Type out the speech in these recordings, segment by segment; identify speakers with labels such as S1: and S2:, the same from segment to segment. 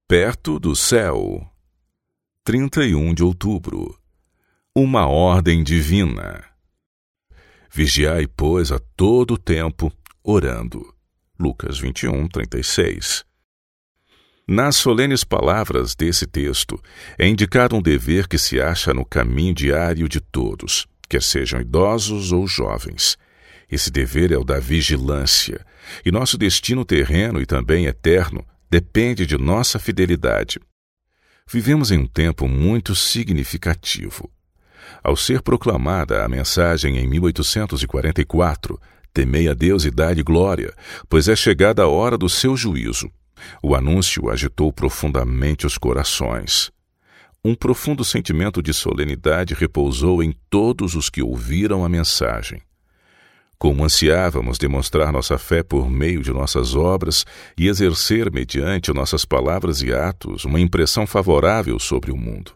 S1: Perto do céu. 31 de outubro. Uma ordem divina. Vigiai, pois, a todo tempo, orando. Lucas 21:36. Nas solenes palavras desse texto, é indicado um dever que se acha no caminho diário de todos, quer sejam idosos ou jovens. Esse dever é o da vigilância, e nosso destino terreno e também eterno depende de nossa fidelidade. Vivemos em um tempo muito significativo. Ao ser proclamada a mensagem em 1844, temei a Deus e dai-lhe glória, pois é chegada a hora do seu juízo. O anúncio agitou profundamente os corações. Um profundo sentimento de solenidade repousou em todos os que ouviram a mensagem. Como ansiávamos demonstrar nossa fé por meio de nossas obras e exercer, mediante nossas palavras e atos, uma impressão favorável sobre o mundo.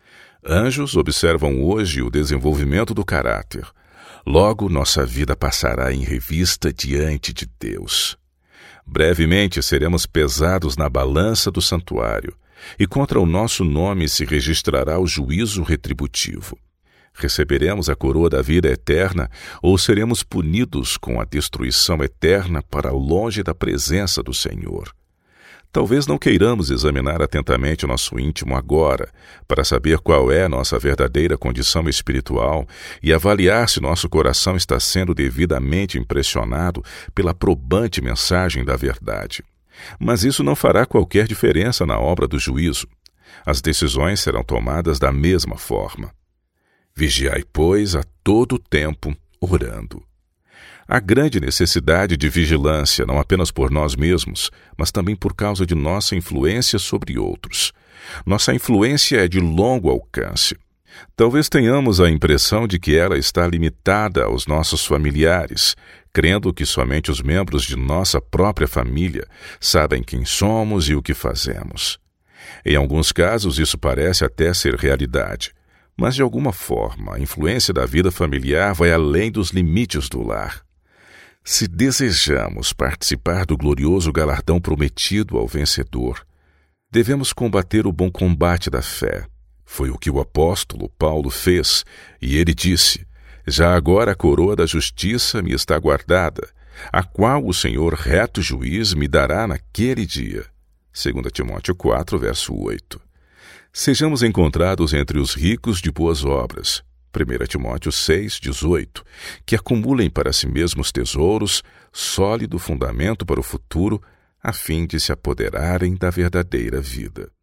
S1: Anjos observam hoje o desenvolvimento do caráter. Logo, nossa vida passará em revista diante de Deus. Brevemente seremos pesados na balança do santuário, e contra o nosso nome se registrará o juízo retributivo. Receberemos a coroa da vida eterna ou seremos punidos com a destruição eterna para longe da presença do Senhor. Talvez não queiramos examinar atentamente o nosso íntimo agora, para saber qual é a nossa verdadeira condição espiritual e avaliar se nosso coração está sendo devidamente impressionado pela probante mensagem da verdade. Mas isso não fará qualquer diferença na obra do juízo. As decisões serão tomadas da mesma forma. Vigiai, pois, a todo tempo, orando. Há grande necessidade de vigilância, não apenas por nós mesmos, mas também por causa de nossa influência sobre outros. Nossa influência é de longo alcance. Talvez tenhamos a impressão de que ela está limitada aos nossos familiares, crendo que somente os membros de nossa própria família sabem quem somos e o que fazemos. Em alguns casos, isso parece até ser realidade. Mas, de alguma forma, a influência da vida familiar vai além dos limites do lar. Se desejamos participar do glorioso galardão prometido ao vencedor, devemos combater o bom combate da fé. Foi o que o apóstolo Paulo fez, e ele disse: já agora a coroa da justiça me está guardada, a qual o Senhor reto juiz me dará naquele dia. 2 Timóteo 4, verso 8. Sejamos encontrados entre os ricos de boas obras, 1 Timóteo 6, 18, que acumulem para si mesmos tesouros, sólido fundamento para o futuro, a fim de se apoderarem da verdadeira vida.